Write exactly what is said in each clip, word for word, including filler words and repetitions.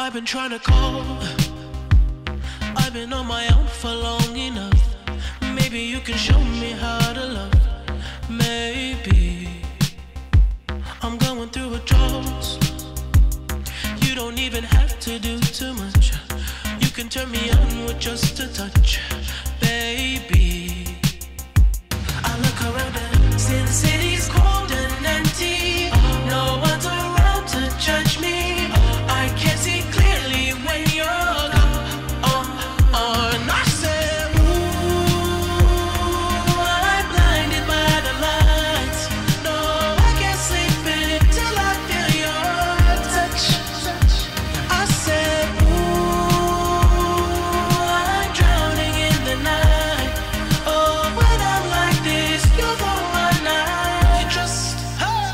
I've been trying to call. I've been on my own for long enough. Maybe you can show me how to love. Maybe I'm going through a drought. You don't even have to do too much. You can turn me on with just a touch, baby. I look around and since city's cold and empty, no one's around to judge me. I can't see clearly when you're gone. And I said, ooh, I'm blinded by the lights. No, I can't sleep until I feel your touch. I said, ooh, I'm drowning in the night. Oh, when I'm like this, you're the one I trust. Huh.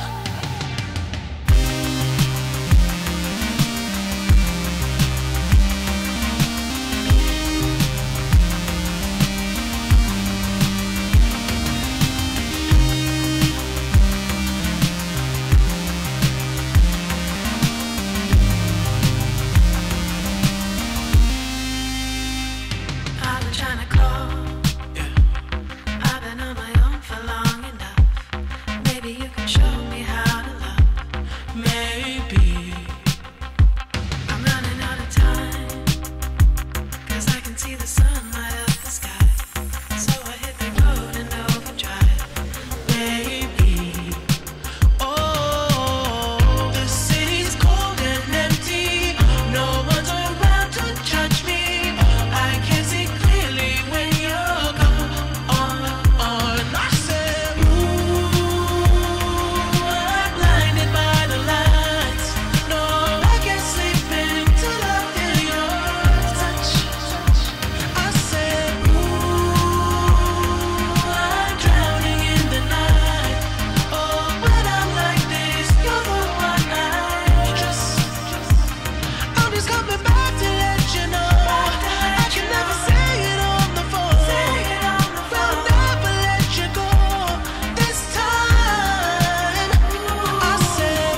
I've been trying to call. I've been on my own for long enough. Maybe you can show me how to love. Maybe I'm running out of time, 'cause I can see the sun light up the sky. So I hit the road and overdrive. Baby, oh, the city's cold and empty. No one's around to judge me. I can't see clearly when you're gone. And I said, ooh, I'm blinded by the lights. No, I can't sleep until I feel your touch. I said, ooh, I'm drowning in the night. Oh, when I'm like this, you're the one I trust. I'm just coming back to let you know I can never say it on the phone. Will never let you go this time. I said,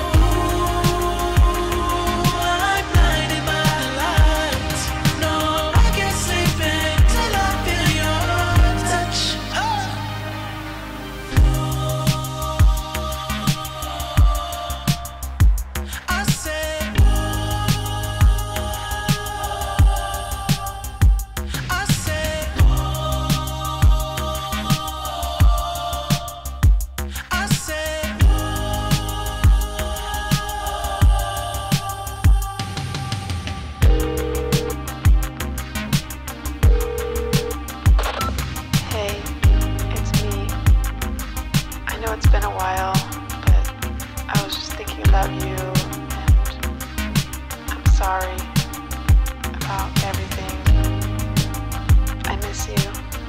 ooh, I'm blinded by the lights. No, I can't sleep until I feel your touch. I said, I said, I said, Hey, it's me. I know it's been a while, but I was just thinking about you, and I'm sorry about everything. I miss you.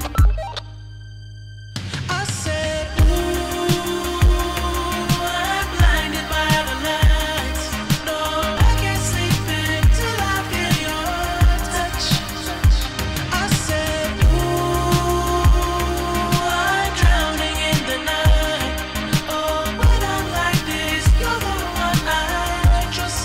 I said, ooh, I'm blinded by the lights. No, I can't sleep until I feel your touch. I said, ooh, I'm drowning in the night. Oh, when I'm like this, you're the one I trust.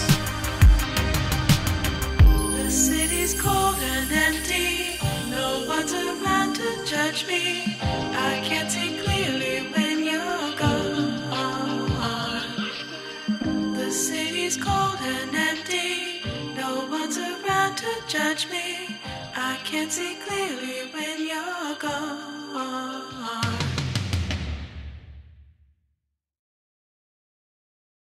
The city's cold and empty. No one's around to judge me. I can't see clearly when you're gone. The city's cold and empty. No one's around to judge me. I can't see clearly when you're gone.